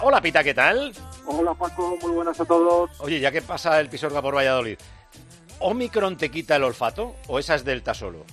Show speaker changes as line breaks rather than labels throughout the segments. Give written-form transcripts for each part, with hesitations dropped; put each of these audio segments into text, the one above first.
Hola Pita, ¿qué tal?
Hola Paco, muy buenas a todos.
Oye, ya que pasa el Pisuerga por Valladolid, ¿Omicron te quita el olfato o esa es Delta solo?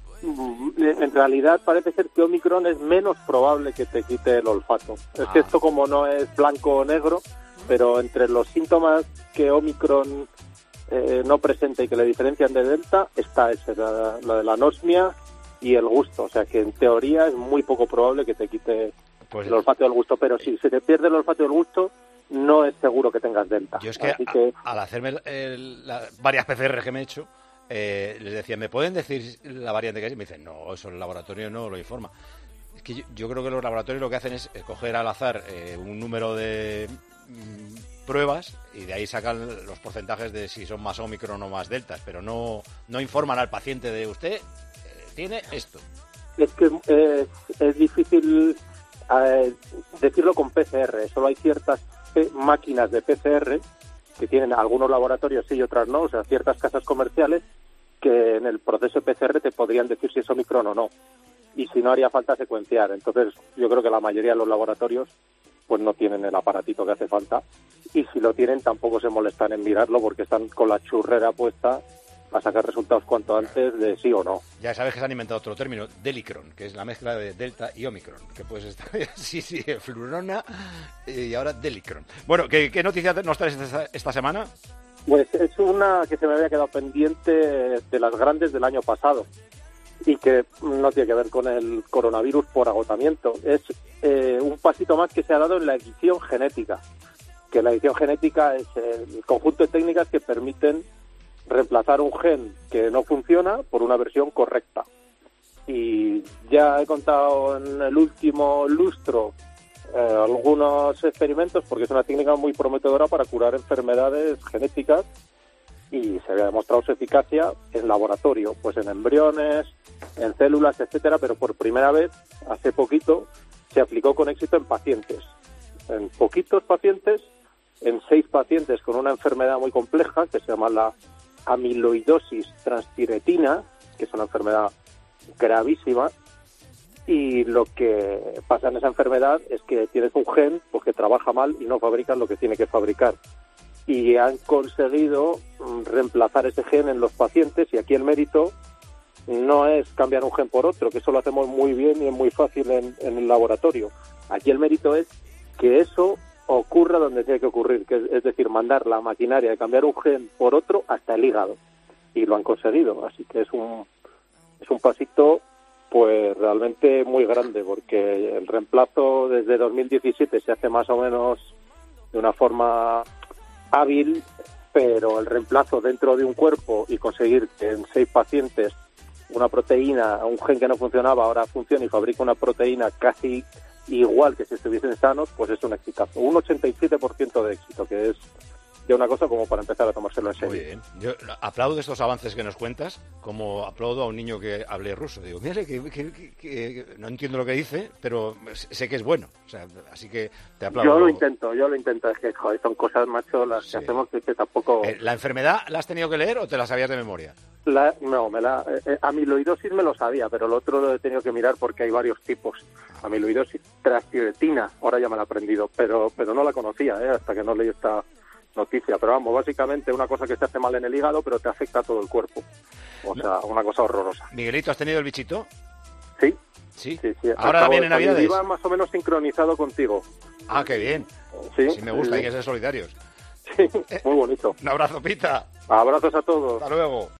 En realidad parece ser que Omicron es menos probable que te quite el olfato. Es que esto como no es blanco o negro, pero entre los síntomas que Omicron no presenta y que le diferencian de Delta, está ese, la de la anosmia y el gusto. O sea que en teoría es muy poco probable que te quite el olfato y el gusto, pero si se te pierde el olfato y el gusto, no es seguro que tengas Delta.
Yo es que, al hacerme varias PCR que me he hecho, les decía, ¿me pueden decir la variante que es? Y me dicen, no, eso el laboratorio no lo informa. Es que yo creo que los laboratorios lo que hacen es coger al azar un número de pruebas y de ahí sacan los porcentajes de si son más Omicron o más Deltas, pero no informan al paciente de usted tiene esto.
Es que es difícil decirlo con PCR. Solo hay ciertas máquinas de PCR que tienen algunos laboratorios sí y otras no, o sea, ciertas casas comerciales que en el proceso de PCR te podrían decir si es Omicron o no, y si no haría falta secuenciar. Entonces yo creo que la mayoría de los laboratorios pues no tienen el aparatito que hace falta, y si lo tienen tampoco se molestan en mirarlo porque están con la churrera puesta a sacar resultados cuanto antes de sí o no.
Ya sabes que se han inventado otro término, Delicron, que es la mezcla de Delta y Omicron, que puedes estar sí, Flurona y ahora Delicron. Bueno, ¿qué noticias nos traes esta semana?
Pues es una que se me había quedado pendiente de las grandes del año pasado y que no tiene que ver con el coronavirus por agotamiento. Es un pasito más que se ha dado en la edición genética, que la edición genética es el conjunto de técnicas que permiten reemplazar un gen que no funciona por una versión correcta. Y ya he contado en el último lustro algunos experimentos, porque es una técnica muy prometedora para curar enfermedades genéticas y se había demostrado su eficacia en laboratorio, pues en embriones, en células, etcétera, pero por primera vez, hace poquito, se aplicó con éxito en pacientes. En poquitos pacientes, en 6 pacientes con una enfermedad muy compleja que se llama la amiloidosis transtiretina, que es una enfermedad gravísima, y lo que pasa en esa enfermedad es que tienes un gen pues, que trabaja mal y no fabrica lo que tiene que fabricar. Y han conseguido reemplazar ese gen en los pacientes, y aquí el mérito no es cambiar un gen por otro, que eso lo hacemos muy bien y es muy fácil en el laboratorio. Aquí el mérito es que eso ocurra donde tiene que ocurrir, que es decir, mandar la maquinaria de cambiar un gen por otro hasta el hígado. Y lo han conseguido, así que es un pasito pues realmente muy grande, porque el reemplazo desde 2017 se hace más o menos de una forma hábil, pero el reemplazo dentro de un cuerpo y conseguir que en 6 pacientes una proteína, un gen que no funcionaba, ahora funciona y fabrica una proteína casi igual que si estuviesen sanos, pues es un exitazo. Un 87% de éxito, que es ya una cosa como para empezar a tomárselo en serio.
Muy bien. Yo aplaudo estos avances que nos cuentas, como aplaudo a un niño que hable ruso. Digo, mira, que no entiendo lo que dice, pero sé que es bueno. O sea, así que te aplaudo.
Yo lo intento. Es que, joder, son cosas, macho, las que hacemos que tampoco...
¿La enfermedad la has tenido que leer o te la sabías de memoria?
Amiloidosis me lo sabía, pero lo otro lo he tenido que mirar porque hay varios tipos. Amiloidosis transtiretina, ahora ya me la he aprendido, pero no la conocía, hasta que no leí esta noticia. Pero vamos, básicamente una cosa que se hace mal en el hígado, pero te afecta a todo el cuerpo. O sea, una cosa horrorosa.
Miguelito, ¿has tenido el bichito?
Sí.
Sí. Ahora viene Navidades.
Iba más o menos sincronizado contigo.
Ah, qué bien. Sí me gusta, hay que ser solidarios.
Sí, muy bonito.
Un abrazo, Pita.
Abrazos a todos.
Hasta luego.